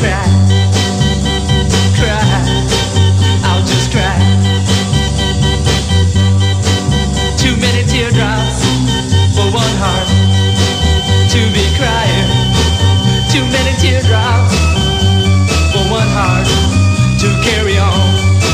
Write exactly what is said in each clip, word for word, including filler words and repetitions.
cry, cry, I'll just cry. Too many teardrops for one heart to be crying. Too many teardrops for one heart to carry on.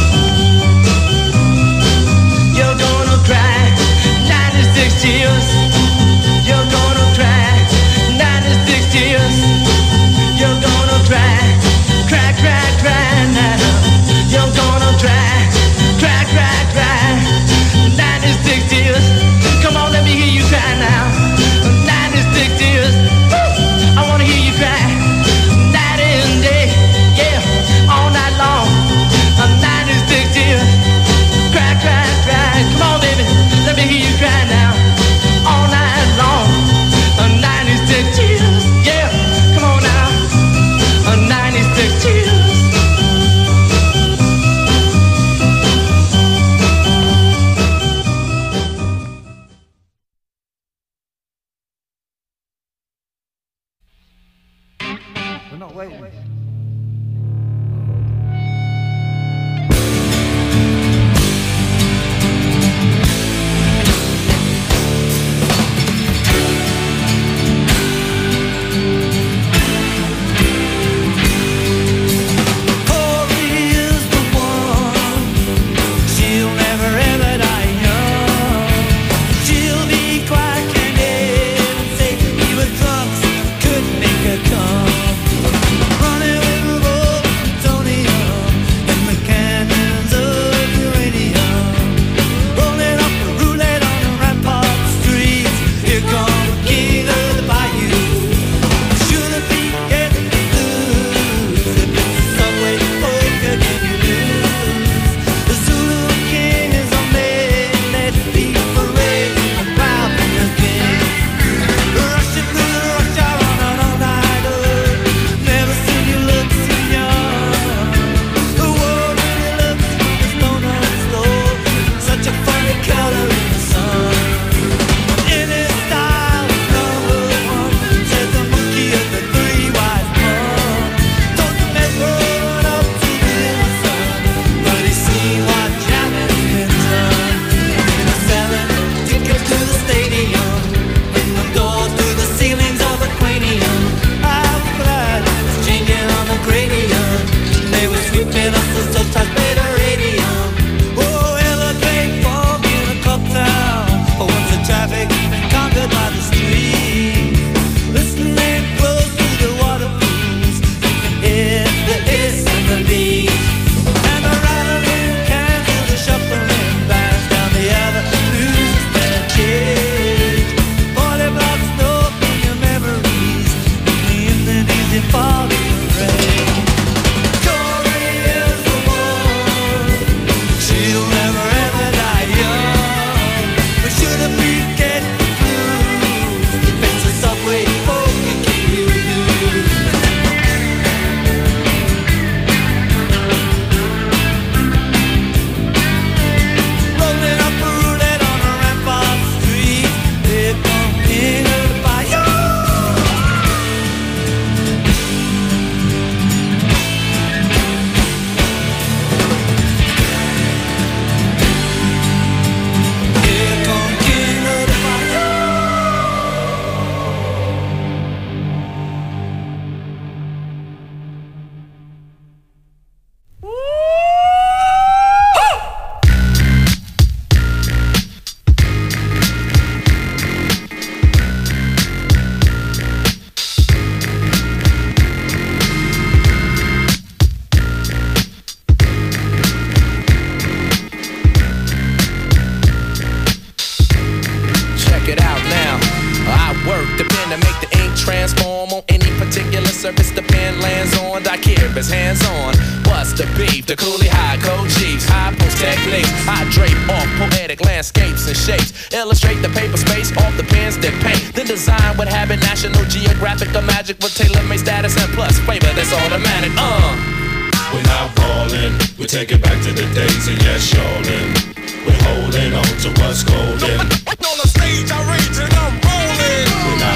You're gonna cry ninety-six tears. You're gonna cry ninety-six tears. You're gonna cry, cry, cry, cry now. You're gonna cry, cry, cry, cry ninety-six tears. Come on, let me hear you cry now. ninety-six tears. Woo! I wanna hear you cry night and day, yeah, all night long. ninety-six tears. Cry, cry, cry. Come on, baby, let me hear you cry now. All night long. ninety-six tears. Yeah, come on now. ninety-six tears. We're not waiting. surface the pen lands on. Daiquiri's hands on. What's the beef? The coolie high, code G's, high post techniques. I drape off poetic landscapes and shapes. Illustrate the paper space off the pens that paint. Then design what habit, National Geographic or magic with tailor-made status and plus flavor that's automatic. Uh. We're not falling, we take it back to the days of yes, y'allin'. We're holding on to what's golden. On the stage, I rage and I'm rolling. We're not falling.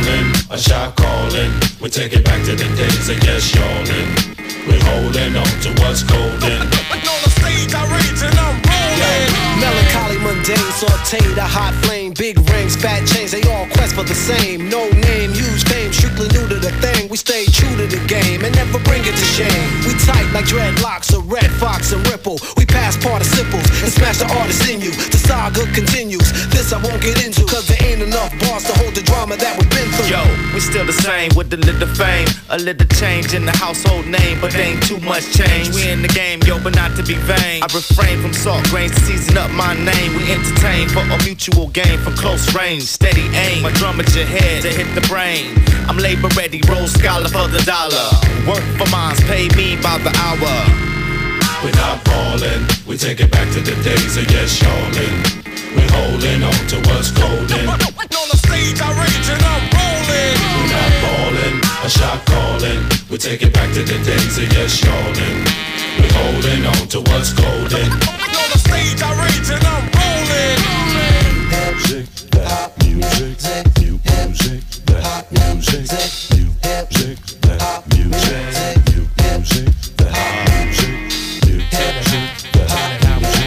rolling, a shot calling. We take it back to the days of yes, y'allin'. We're holding on to what's golden. On the stage, I rage and I'm rolling. Melancholy, mundane, sauteed, a hot flame. Big rings, fat chains, they all quest for the same. No name, huge fame, strictly new to the thing. We stay true to the game and never bring it to shame. We tight like dreadlocks, a red fox and ripple. We pass participles and smash the artist in you. The saga continues, this I won't get into, cause there ain't enough bars to hold the drama that we've been through. Yo, we still the same with a little fame, a little change in the household name, but ain't too much change. We in the game, yo, but not to be vain. I refrain from salt grains to season up my name. We entertain for a mutual gain from close range, steady aim. My drum at your head to hit the brain. I'm labor ready, roll scholar for the dollar. Work for mines, pay me by the hour. We're not ballin', we take it back to the days of yes, y'allin'. We're holding on to what's golden. On the stage, I rage and I'm rolling. We're not ballin', a shot calling. We take it back to the days of yes, y'allin'. We're holding on to what's golden. On the stage, I rage and I'm rolling. Music, that music, new music, that music, new music, that music, new music, that music, new music, that music, new music, that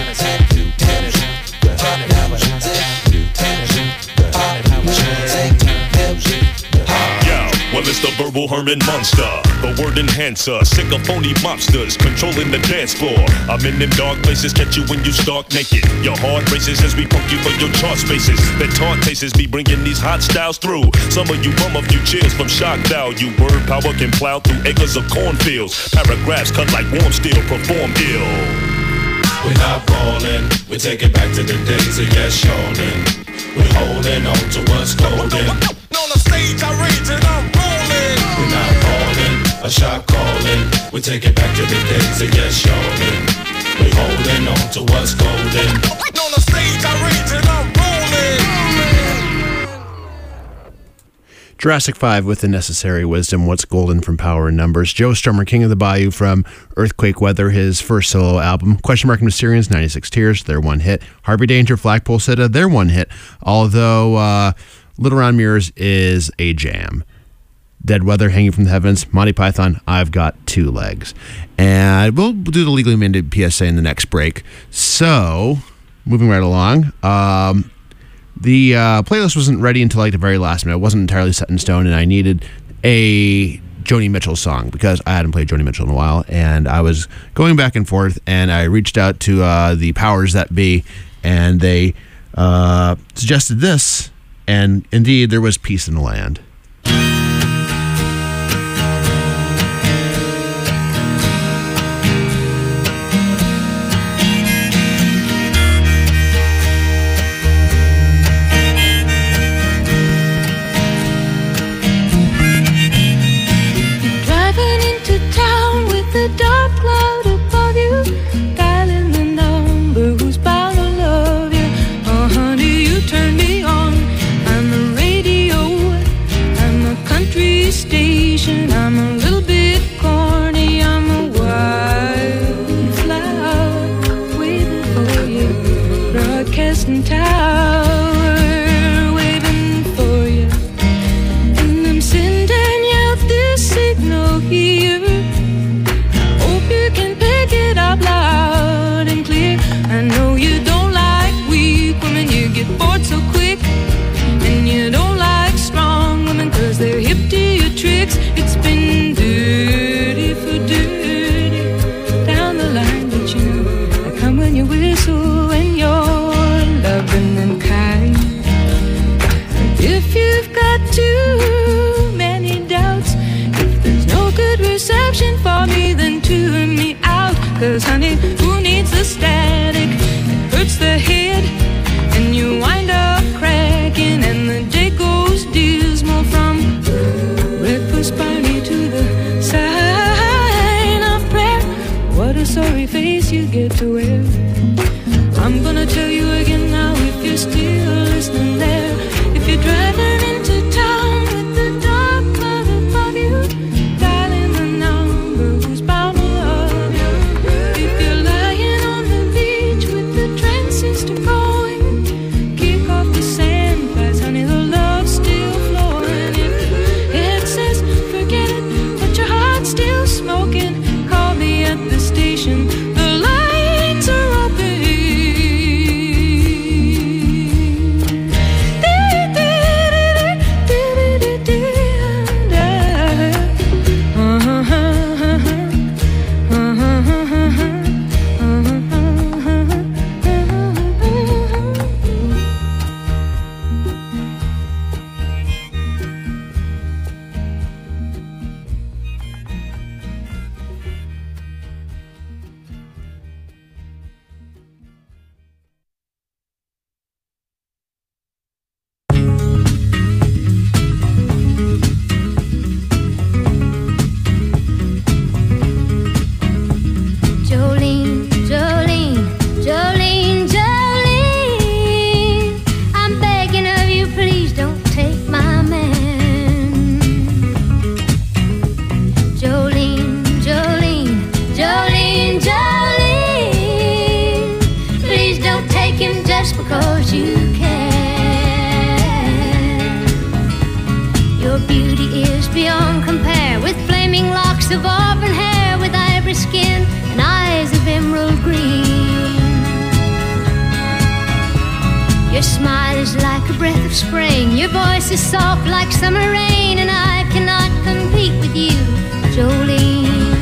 well, it's the verbal Herman Monster, the word enhancer, sick of phony mobsters, controlling the dance floor. I'm in them dark places, catch you when you stark naked. Your heart races as we punk you for your chart spaces. That taunt tastes me bringing these hot styles through. Some of you bum a few cheers from shock value. Word power can plow through acres of cornfields. Paragraphs cut like warm steel, perform ill. We're not ballin', we take it back to the days of yes, y'allin'. We're holding on to what's golden. On the stage, I rage and I'm rolling. We're not ballin', a shot calling. We take it back to the days of yes, y'allin'. We're holding on to what's golden. On the stage, I rage and I'm rolling. Jurassic five with the necessary wisdom. What's golden from Power and Numbers. Joe Strummer, King of the Bayou from Earthquake Weather, his first solo album. Question Mark and Mysterians, ninety-six Tears, their one hit. Harvey Danger, Flagpole Sitta, their one hit. Although uh, Little Round Mirrors is a jam. Dead Weather, Hanging from the Heavens. Monty Python, I've Got Two Legs. And we'll do the legally mandated P S A in the next break. So, moving right along. Um... The uh, playlist wasn't ready until like the very last minute. It wasn't entirely set in stone, and I needed a Joni Mitchell song because I hadn't played Joni Mitchell in a while, and I was going back and forth, and I reached out to uh, the powers that be, and they uh, suggested this, and indeed there was peace in the land. The dark cloud above you, dialing the number who's bound to love you. Oh honey, you turn me on. I'm the radio, I'm a country station. I'm a little bit corny, I'm a wildflower waiting for you. Broadcasting tower waving for you, and I'm sending you this signal here. Loud and clear. I know you don't like weak women, you get bored so quick. And you don't like strong women, cause they're hip to your tricks. It's been dirty for dirty down the line, but you know I come when you whistle and you're loving and kind. If you've got too many doubts, if there's no good reception for me, then tune me out. Cause honey, who needs the static? It hurts the head, and you wind up cracking, and the day goes dismal from breakfast party to the sign of prayer. What a sorry face you get to wear. I'm gonna tell you again now, if you're still listening there. If you're driving into town with the dark cloud above you, dialing the number who's bound to love you. If you like face of auburn hair with ivory skin and eyes of emerald green. Your smile is like a breath of spring, your voice is soft like summer rain, and I cannot compete with you, Jolene.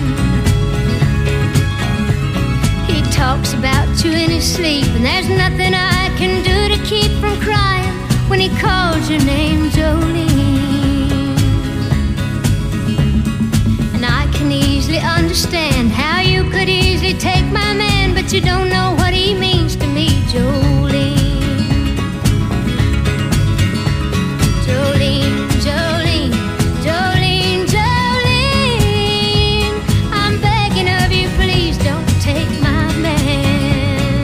He talks about you in his sleep, and there's nothing I can do to keep from crying when he calls your name, Jolene. And I can easily understand how you could easily take my man, but you don't know what he means to me, Jolene. Jolene, Jolene, Jolene, Jolene, I'm begging of you, please don't take my man.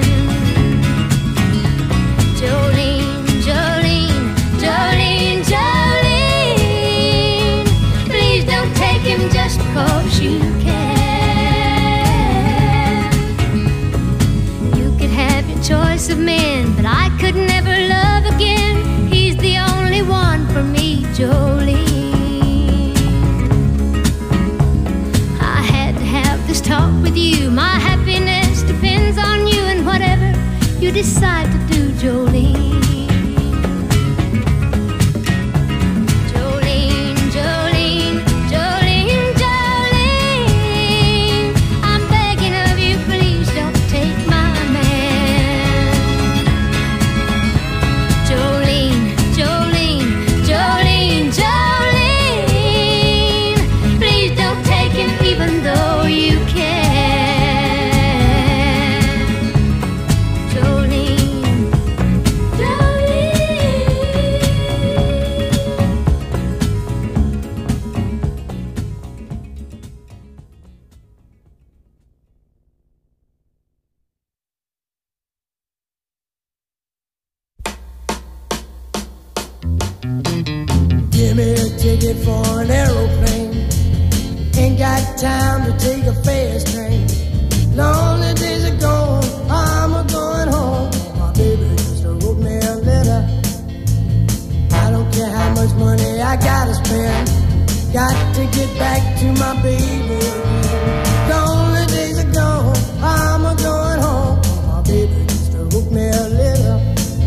Jolene, Jolene, Jolene, Jolene, please don't take him just because you can. You could have your choice of men, but I could never love again. He's the only one for me, Jolene. I had to have this talk with you. My happiness depends on you, and whatever you decide to do, Jolene. Jolene, Jolene, Jolene, Jolene, I'm begging of you, please don't take my man. Jolene, Jolene, Jolene, Jolene, please don't take him even though you can. Jolene, Give me a ticket for an aeroplane. Ain't got time to take a fast train. Lonely days are gone, I'm a going home. My baby just wrote me a letter. I don't care how much money I gotta spend. Got to get back to my baby. Lonely days are gone, I'm a going home. My baby just wrote me a letter.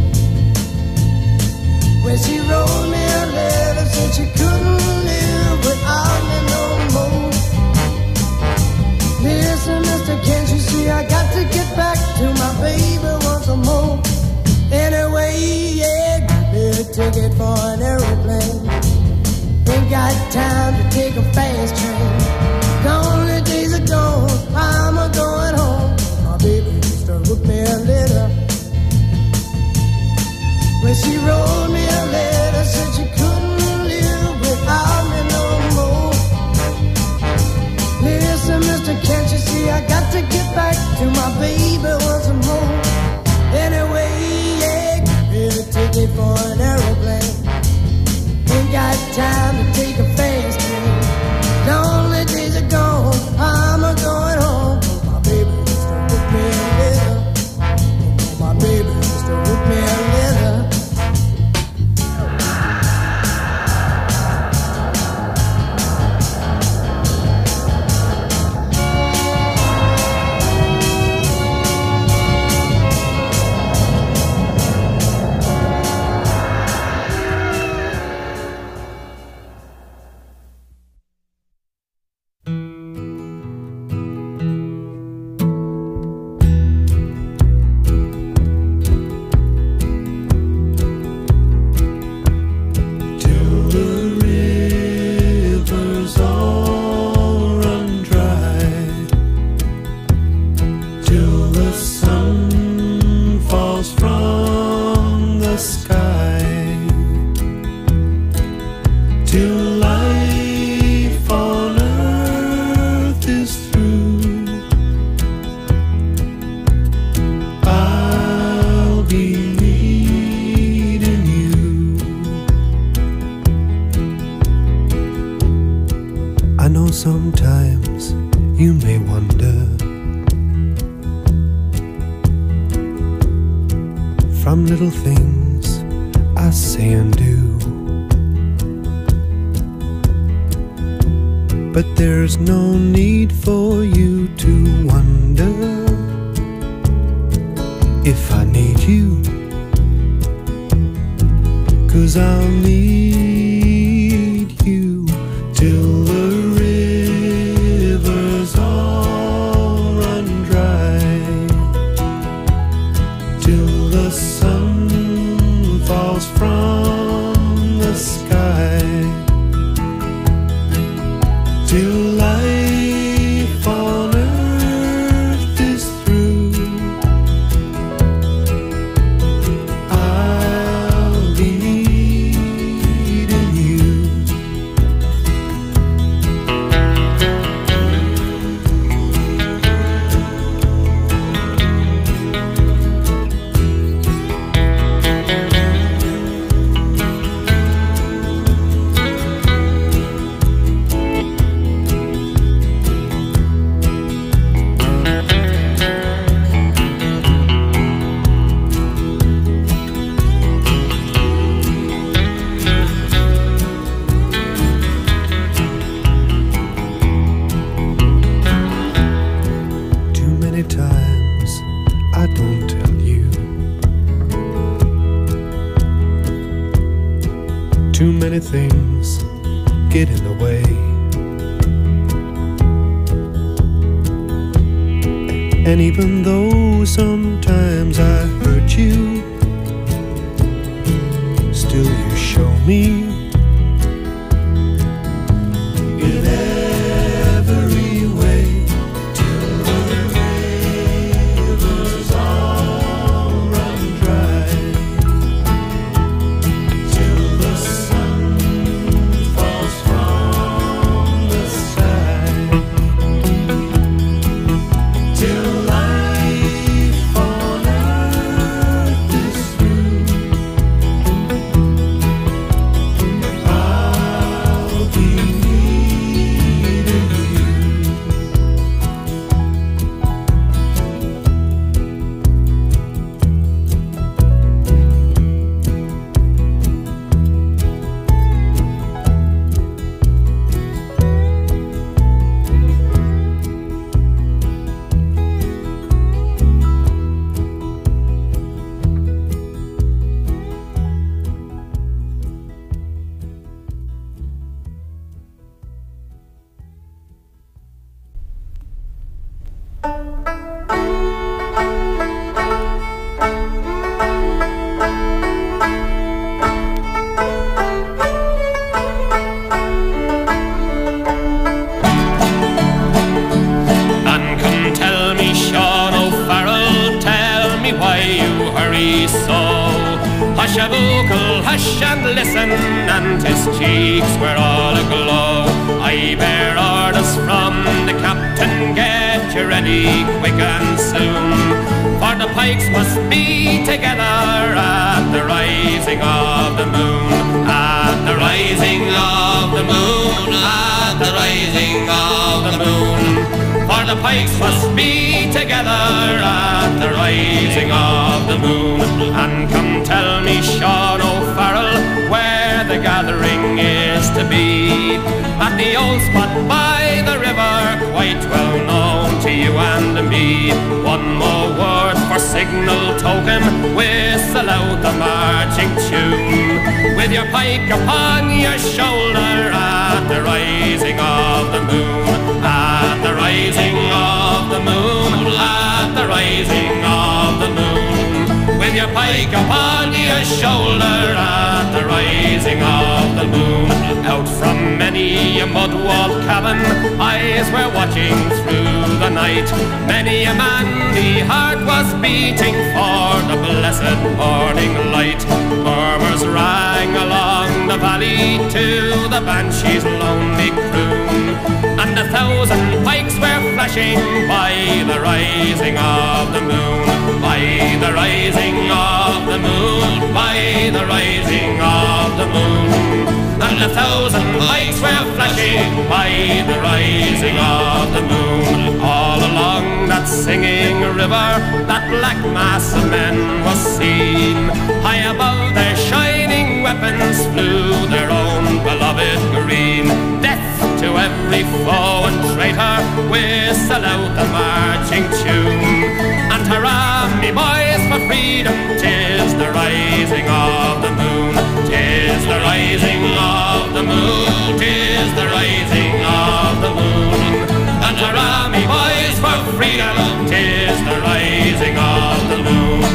When she wrote me a letter, said she couldn't live without me no more. Listen, mister, can't you see I got to get back to my baby once more. Anyway, yeah, give me a ticket for an aeroplane. Ain't got time to take a fast train. Lonely days are gone, I'm a going home. My baby just wrote me a letter. When she wrote me a letter, said she couldn't live without me no more. Listen, mister, can't you see I got to get back to my baby once more. Anyway, yeah, give me a ticket for an aeroplane. Ain't got time to take a fast train. Lonely days are gone, I'm a going home. My baby just wrote me a letter. My baby just wrote me a letter. Sometimes you may wonder from little things I say and do, but there's no need for you to wonder if I need you, 'cause I'll need you till the rivers all run dry, till the sun falls from the sky, till life on earth is through. I'll be needing you. Too many times I don't tell you. Too many things get in the way. And even though sometimes I hurt you, still you show me in every way, till the rivers all run dry, till the sun falls from the sky, till life on earth is through. I'll be needing you. And come tell me, Sean O'Farrell, tell me why you hurry so. Hush a vocal, hush and listen, and his cheeks were all aglow. I bear orders from the captain, get you ready quick and soon, for the pikes must be together at the rising of the moon, at the rising of the moon, at the rising of the moon. For the pikes must be together at the rising of the moon. And come tell me, Sean O'Farrell, where the gathering is to be. At the old spot by the river, quite well known to you and me. One more word for signal token, whistle out the marching tune. With your pike upon your shoulder at the rising of the moon, at the rising of the moon, at the rising of the moon. With your pike upon your shoulder at the rising of the moon. Out from many a mud-walled cabin, eyes were watching through the night. Many a manly heart was beating for the blessed morning light. Murmurs rang along the valley to the banshee's lonely croon, and a thousand pikes were flashing by the rising of the moon, by the rising of the moon, by the rising of the moon. And a thousand lights were flashing by the rising of the moon. All along that singing river, that black mass of men was seen. High above their shining weapons flew their own beloved green. Death to every foe and traitor, whistle out the marching tune. And hurrah, me boys, for freedom, 'tis the rising of the moon. 'Tis the rising of the moon, 'tis the rising of the moon. And hurrah, me boys, for freedom, 'tis the rising of the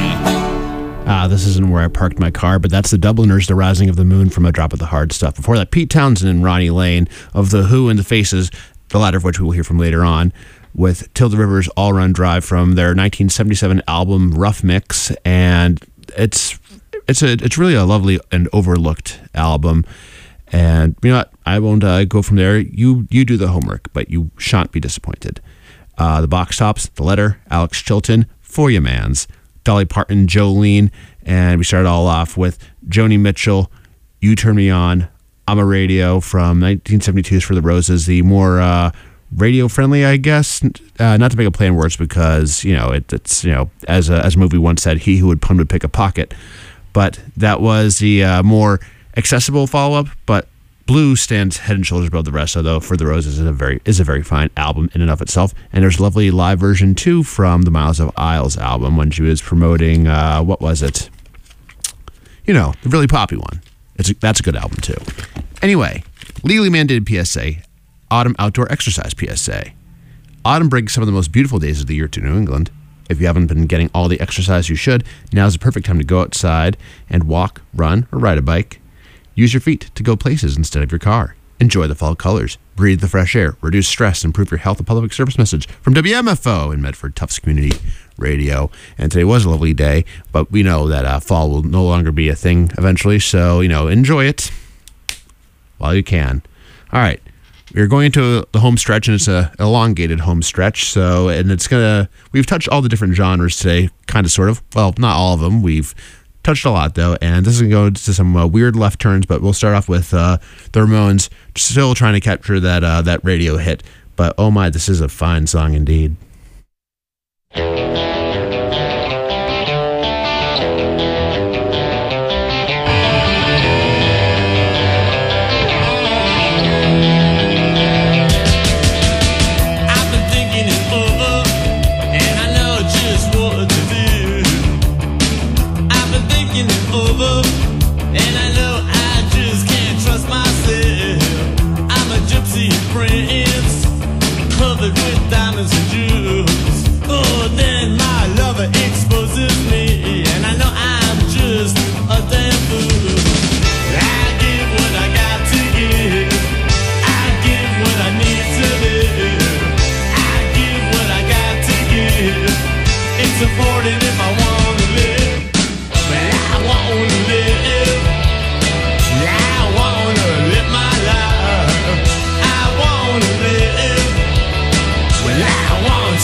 moon. Ah, this isn't where I parked my car, but that's the Dubliners, The Rising of the Moon from A Drop of the Hard Stuff. Before that, Pete Townsend and Ronnie Lane of The Who and The Faces, the latter of which we will hear from later on, with Till the Rivers All Run Dry from their nineteen seventy-seven album Rough Mix. And it's it's a it's really a lovely and overlooked album. And you know what? I won't uh, go from there. You you do the homework, but you shan't be disappointed. Uh, the Box Tops, The Letter, Alex Chilton, For Ya Mans, Dolly Parton, Jolene, and we started all off with Joni Mitchell, You Turn Me On, I'm a Radio from nineteen seventy-two's For the Roses, the more uh, radio-friendly, I guess. Uh, not to make a play on words because, you know, it, it's, you know, as a, as a movie once said, he who would pun would pick a pocket. But that was the uh, more accessible follow-up, but Blue stands head and shoulders above the rest, although For the Roses is a very is a very fine album in and of itself. And there's a lovely live version, too, from the Miles of Isles album when she was promoting, uh, what was it? You know, the really poppy one. It's a, that's a good album, too. Anyway, legally mandated P S A, Autumn Outdoor Exercise P S A. Autumn brings some of the most beautiful days of the year to New England. If you haven't been getting all the exercise you should, now's the perfect time to go outside and walk, run, or ride a bike. Use your feet to go places instead of your car. Enjoy the fall colors. Breathe the fresh air. Reduce stress. Improve your health. A public service message from W M F O in Medford, Tufts Community Radio. And today was a lovely day, but we know that uh, fall will no longer be a thing eventually. So, you know, enjoy it while you can. All right. We're going into the home stretch, and it's a elongated home stretch. So, and it's going to, we've touched all the different genres today, kind of, sort of. Well, not all of them. We've touched a lot, though, and this is going to go to some uh, weird left turns, but we'll start off with uh, the Ramones, still trying to capture that uh, that radio hit. But, oh my, this is a fine song indeed. With diamonds and jewels. Oh, then my lover exposes me, and I know I'm just a damn fool. I give what I got to give. I give what I need to live. I give what I got to give. It's important if I want to live, but I want to live. I want to live my life. I want to live. Well, I want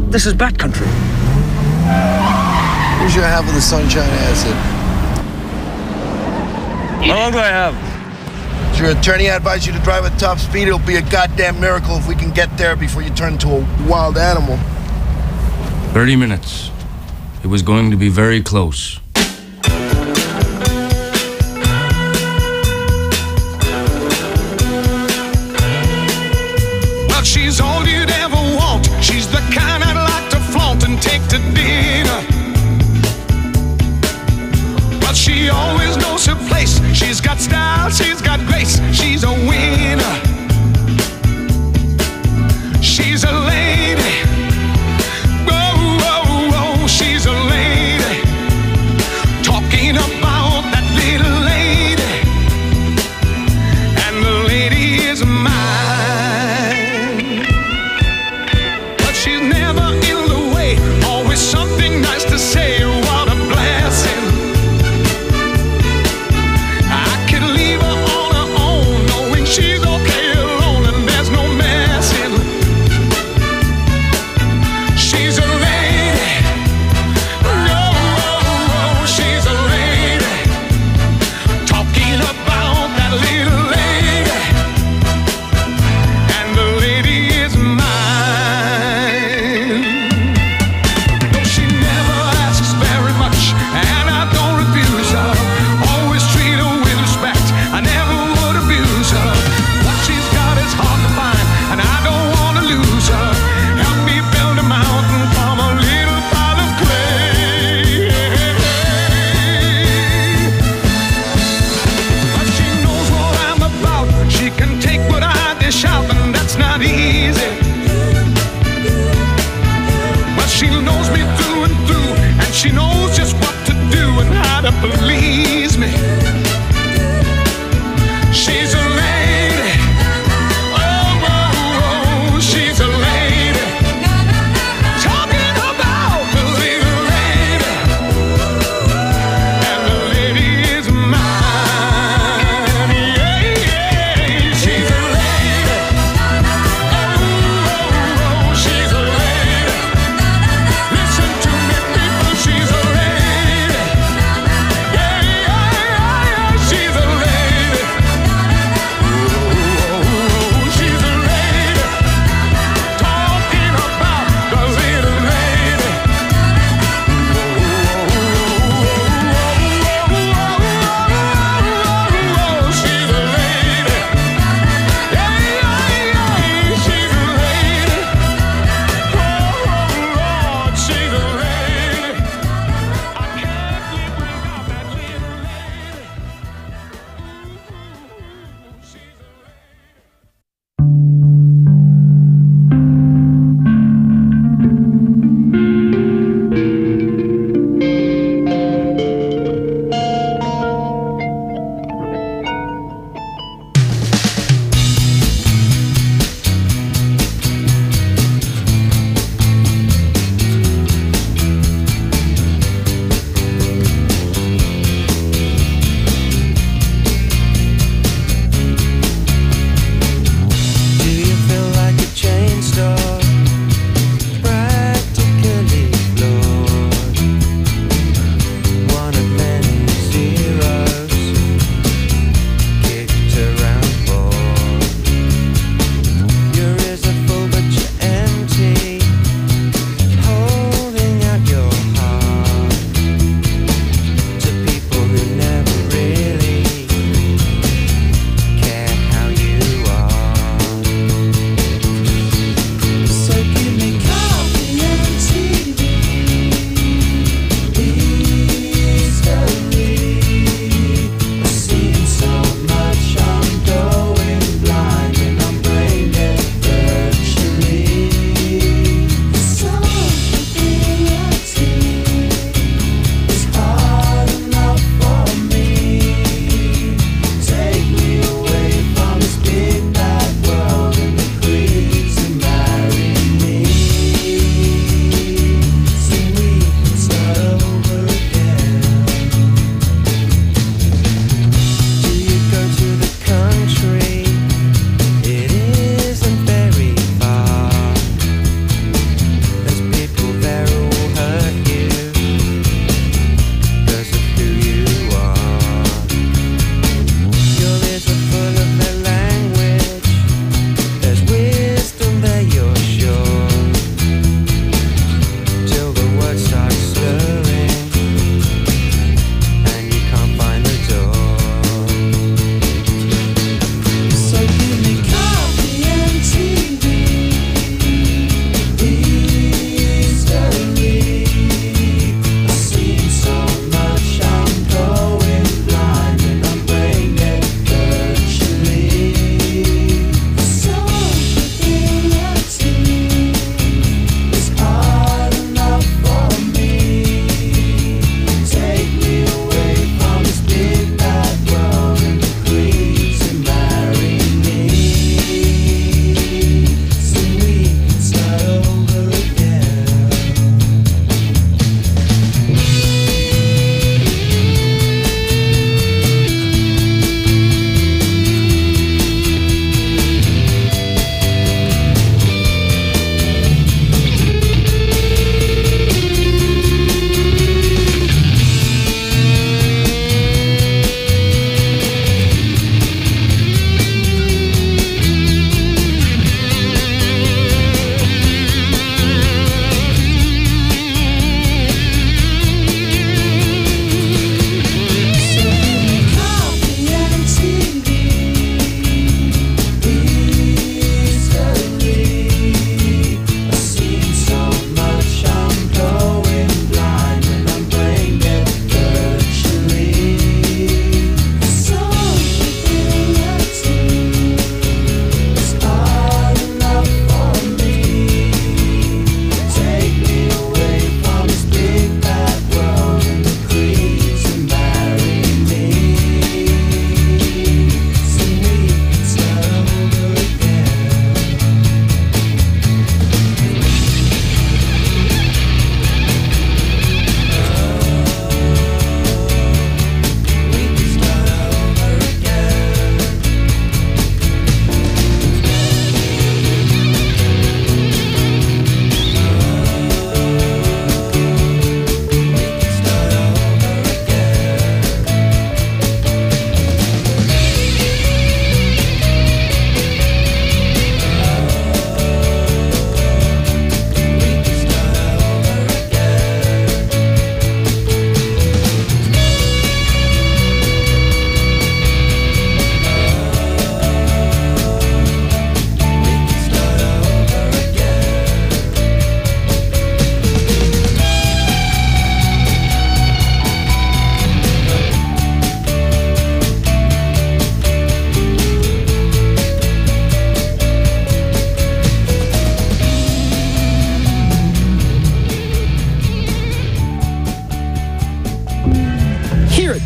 This is bad country. Here's your half of the sunshine acid. How long do I have? As your attorney, I advise you to drive at top speed. It'll be a goddamn miracle if we can get there before you turn into a wild animal. Thirty minutes. It was going to be very close. Well, she's all you'd ever want. She's the kind I'd like to flaunt and take to dinner. But she always knows her place. She's got style, she's got grace. She's a winner. She's a lady. Whoa, whoa, whoa. She's a lady. Talking about that little lady. And the lady is mine. But she's never in the way. Always something nice to say. What a blessing. She's okay alone and there's no messing. She's a lady. No, she's a lady. Talking about that little lady. And the lady is mine. No, she never asks very much, and I don't refuse her. Always treat her with respect. I never would abuse her. Hard to find, and I don't want to lose her. Help me build a mountain from a little pile of clay. But she knows what I'm about. She can take what I dish out, and that's not easy. But she knows me through and through, and she knows just what to do and how to please me. She's a lady. She's a lady. Talking about the little lady. And the lady is mine. Yeah, yeah. She's a lady. Oh, oh, oh, she's a lady. Listen to me, people, she's a lady. Yeah, yeah, yeah, yeah, she's a lady.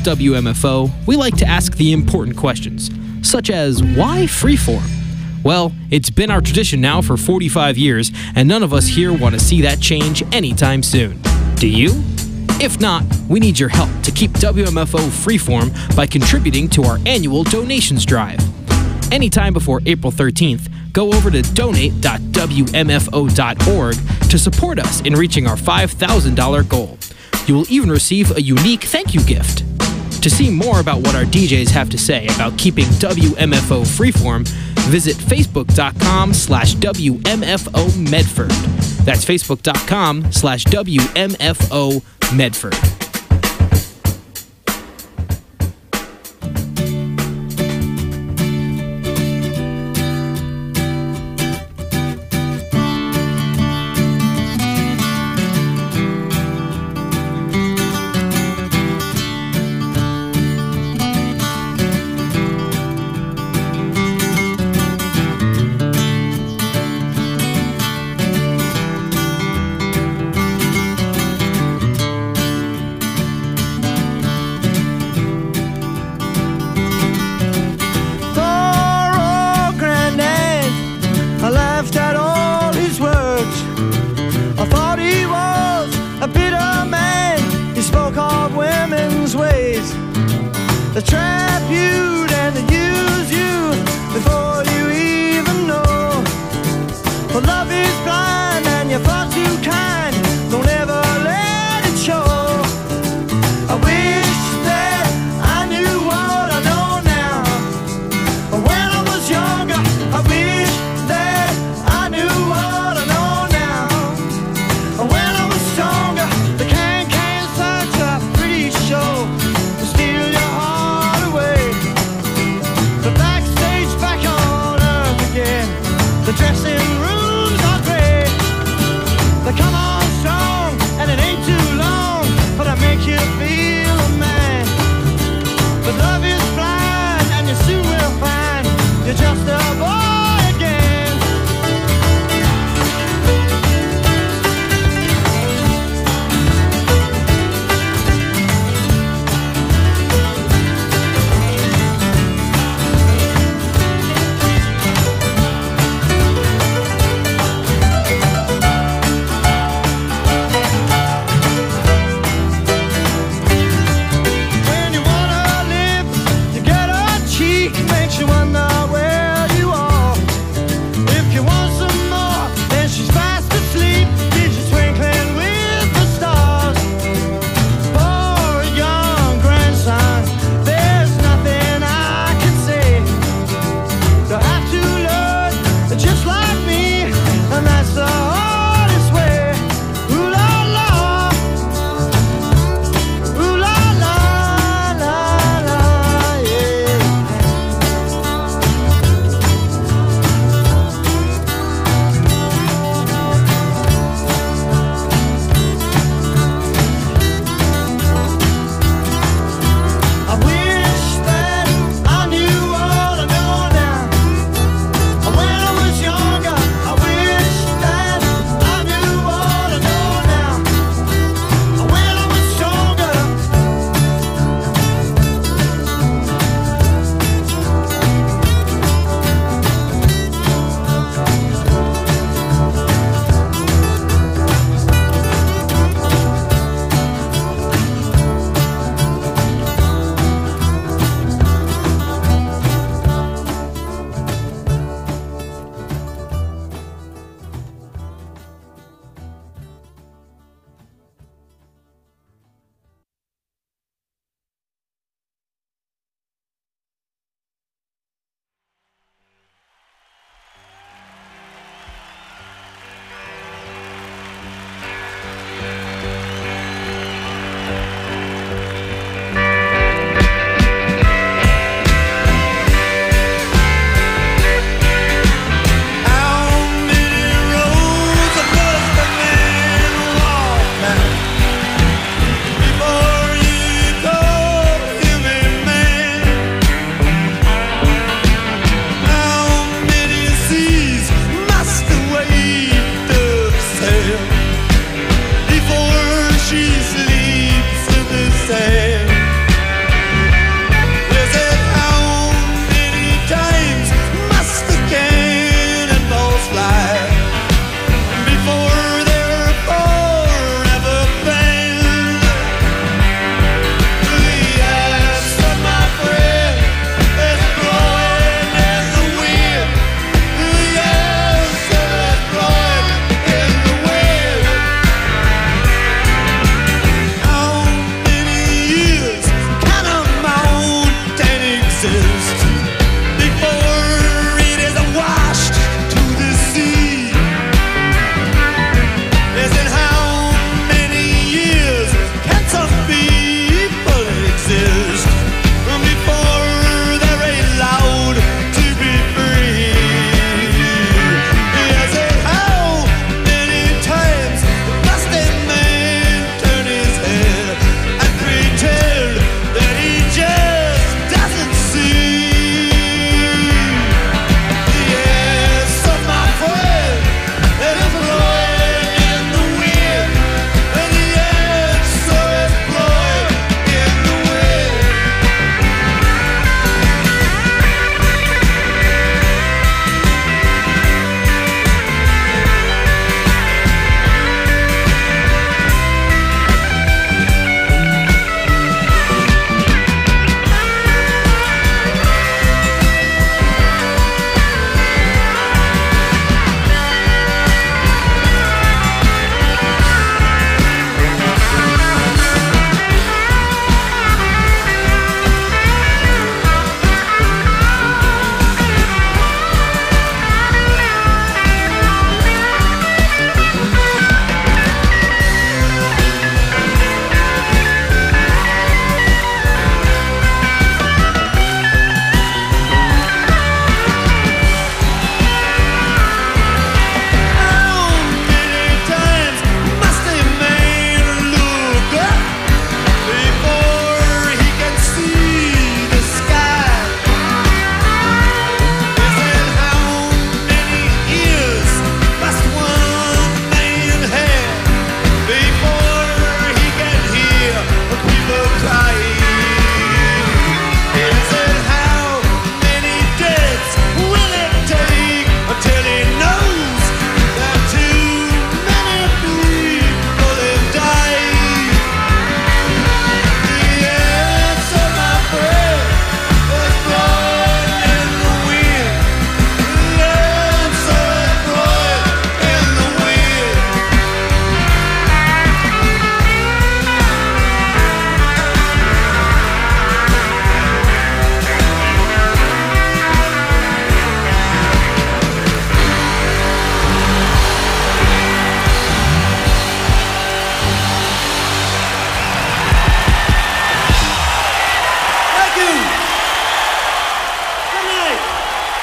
at W M F O, we like to ask the important questions, such as why freeform? Well, it's been our tradition now for forty-five years, and none of us here want to see that change anytime soon. Do you? If not, we need your help to keep W M F O freeform by contributing to our annual donations drive. Anytime before April thirteenth, go over to donate dot W M F O dot org to support us in reaching our five thousand dollars goal. You will even receive a unique thank you gift. To see more about what our D Js have to say about keeping W M F O freeform, visit facebook.com slash WMFO Medford. That's facebook.com slash WMFO Medford. The trap you and the use you before you even know. For love is blind and you're far too kind. Don't ever let it show. I wish that I knew what I know now. When I was younger, I wish that I knew what I know now. When I was stronger, the can-can such a pretty show. To steal your heart away. The backstage back on earth again. The dressing rooms are great. They come on.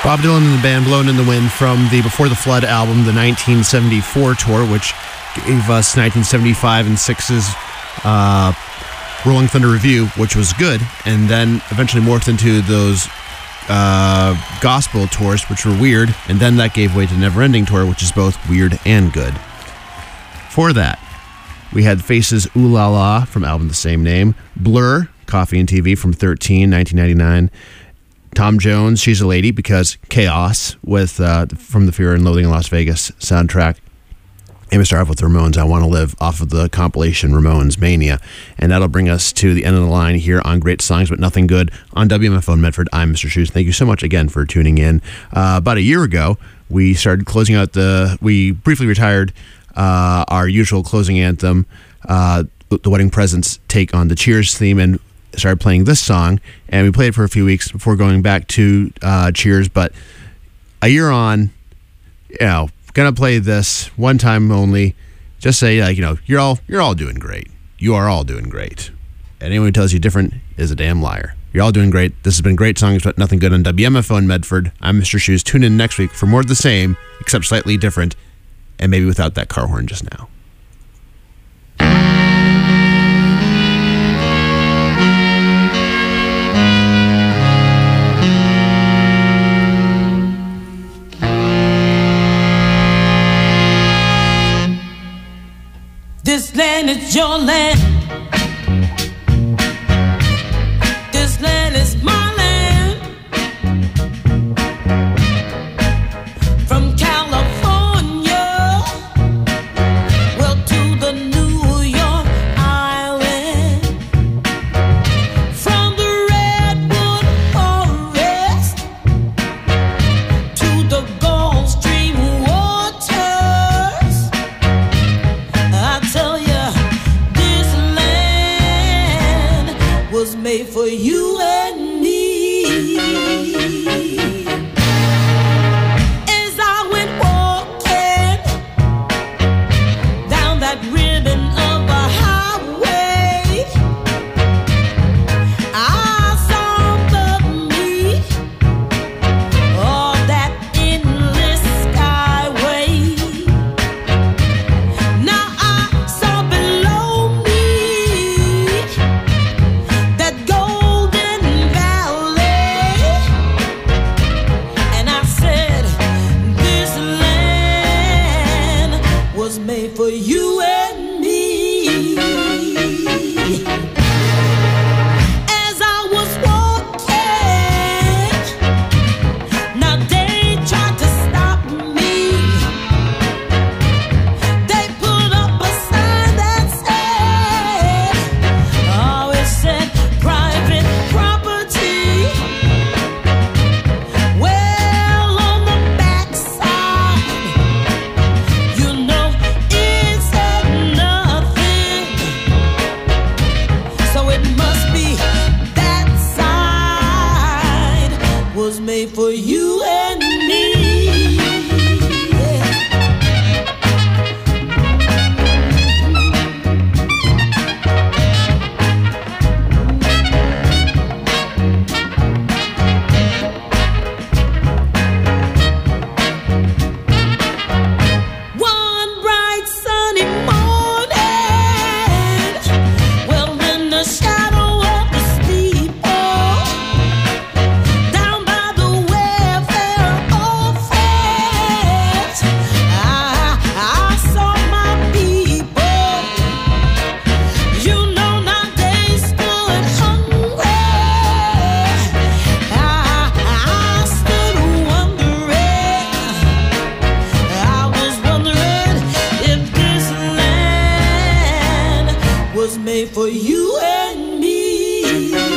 Bob Dylan and the band Blown in the Wind from the Before the Flood album, the nineteen seventy-four tour, which gave us nineteen seventy-five and six's uh, Rolling Thunder Review, which was good, and then eventually morphed into those uh, gospel tours, which were weird, and then that gave way to Neverending Tour, which is both weird and good. For that, we had Faces Ooh La La from album the same name, Blur, Coffee and T V from thirteen, nineteen ninety-nine, Tom Jones, She's a Lady, because Chaos with uh, from the Fear and Loathing in Las Vegas soundtrack. And we start off with the Ramones, I Want to Live, off of the compilation Ramones Mania. And that'll bring us to the end of the line here on Great Songs But Nothing Good on W M F O in Medford. I'm Mister Shoes. Thank you so much again for tuning in. Uh, about a year ago, we started closing out the, we briefly retired uh, our usual closing anthem, uh, the Wedding Presents take on the Cheers theme, and started playing this song, and we played it for a few weeks before going back to uh, Cheers. But a year on, you know, gonna play this one time only. Just say, like, you know, you're all you're all doing great. You are all doing great. And anyone who tells you different is a damn liar. You're all doing great. This has been Great Songs But Nothing Good on W M F O in Medford. I'm Mister Shoes. Tune in next week for more of the same, except slightly different, and maybe without that car horn just now. This land is your land. This land is my land. From California, well, to the New York Island. From the Redwood Forest to the Gulf Stream waters. I tell you, this land was made for you and me. As I went walking down that ribbon of a highway, I saw above me all that endless skyway. Now I saw below me that golden valley, and I said, this land was made for you and me. As I was walking, now they tried to stop me. They put up a sign that said, oh, it said private property. Well, on the backside, you know, it said nothing. So it must be that side was made for you and me. Yeah. One bright sunny morning, well, in the shadow of the steeple, down by the welfare office, I, I saw my people. You know, now they stood hungry. I, I stood wondering. I was wondering if this land was made for you and me.